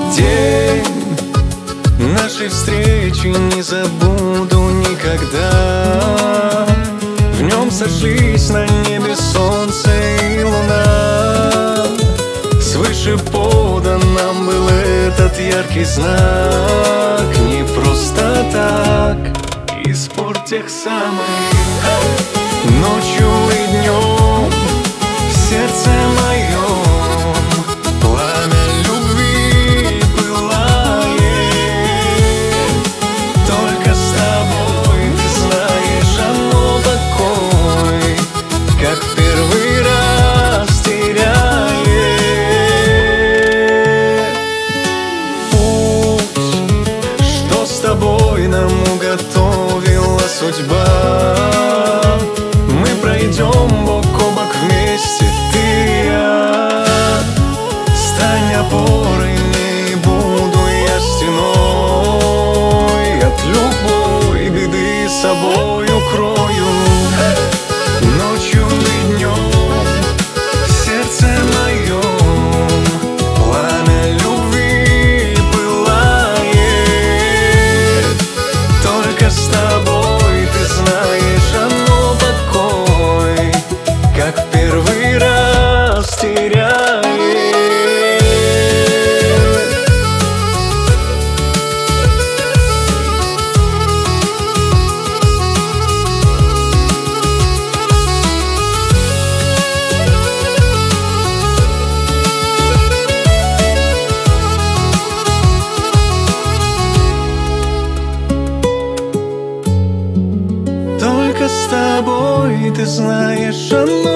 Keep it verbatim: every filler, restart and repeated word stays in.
День нашей встречи не забуду никогда. В нем сошлись на небе солнце и луна. Свыше подан нам был этот яркий знак. Не просто так, из пор тех самых. Ночью и днем в сердце моем пламя любви пылает. Только с тобой, ты знаешь, оно такой, как в первый раз теряет. Путь, что с тобой нам уготовила судьба, мы пройдем бок о бок вместе, ты и я. Стань опорой мне, и буду я стеной. От любой беды собой укрою. Ночью и днем в сердце моем пламя любви пылает. Только с тобой, ты знаешь, оно такой, как в первый раз теряет. Только с тобой, ты знаешь, оно